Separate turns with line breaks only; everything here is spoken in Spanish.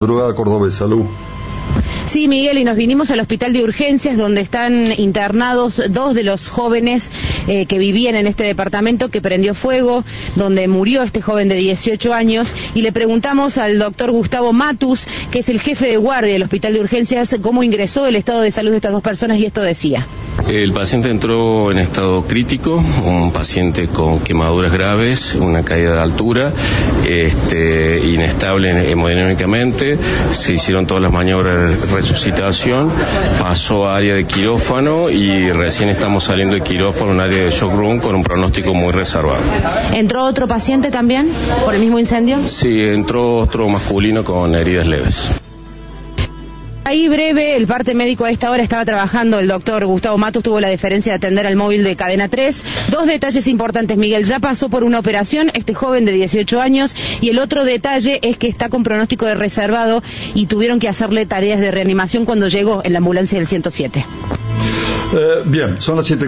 Madrugada Cordobés, salud.
Sí, Miguel, y nos vinimos al hospital de urgencias donde están internados dos de los jóvenes que vivían en este departamento que prendió fuego, donde murió este joven de 18 años, y le preguntamos al doctor Gustavo Matus, que es el jefe de guardia del hospital de urgencias, cómo ingresó el estado de salud de estas dos personas, y esto decía.
El paciente entró en estado crítico, un paciente con quemaduras graves, una caída de altura, inestable hemodinámicamente. Se hicieron todas las maniobras de resucitación, pasó a área de quirófano y recién estamos saliendo de quirófano, un área de shock room con un pronóstico muy reservado.
¿Entró otro paciente también por el mismo incendio?
Sí, entró otro masculino con heridas leves.
Ahí breve, el parte médico a esta hora estaba trabajando, el doctor Gustavo Matus tuvo la deferencia de atender al móvil de Cadena 3. Dos detalles importantes, Miguel, ya pasó por una operación este joven de 18 años, y el otro detalle es que está con pronóstico de reservado y tuvieron que hacerle tareas de reanimación cuando llegó en la ambulancia del 107.
Bien, son las 7:40.